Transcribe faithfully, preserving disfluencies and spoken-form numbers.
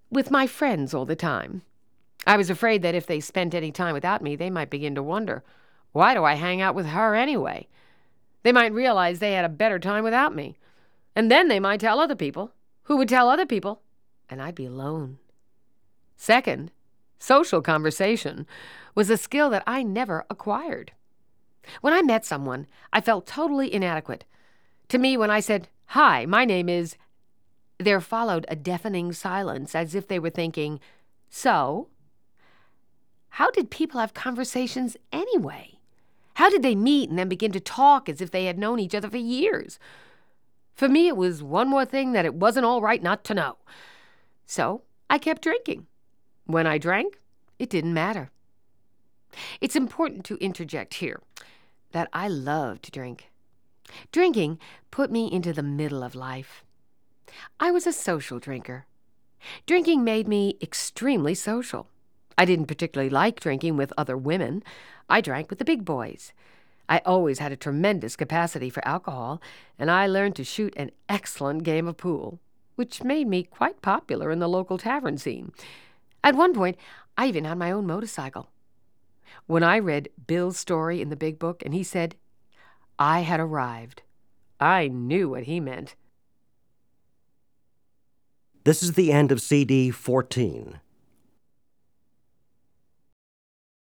with my friends all the time. I was afraid that if they spent any time without me, they might begin to wonder, why do I hang out with her anyway? They might realize they had a better time without me. And then they might tell other people, who would tell other people, and I'd be alone. Second, social conversation was a skill that I never acquired. When I met someone, I felt totally inadequate. To me, when I said, "Hi, my name is," there followed a deafening silence, as if they were thinking, so? How did people have conversations anyway? How did they meet and then begin to talk as if they had known each other for years? For me, it was one more thing that it wasn't all right not to know. So I kept drinking. When I drank, it didn't matter. It's important to interject here that I love to drink. Drinking put me into the middle of life. I was a social drinker. Drinking made me extremely social. I didn't particularly like drinking with other women. I drank with the big boys. I always had a tremendous capacity for alcohol, and I learned to shoot an excellent game of pool, which made me quite popular in the local tavern scene. At one point, I even had my own motorcycle. When I read Bill's story in the Big Book and he said, "I had arrived," I knew what he meant. This is the end of C D fourteen.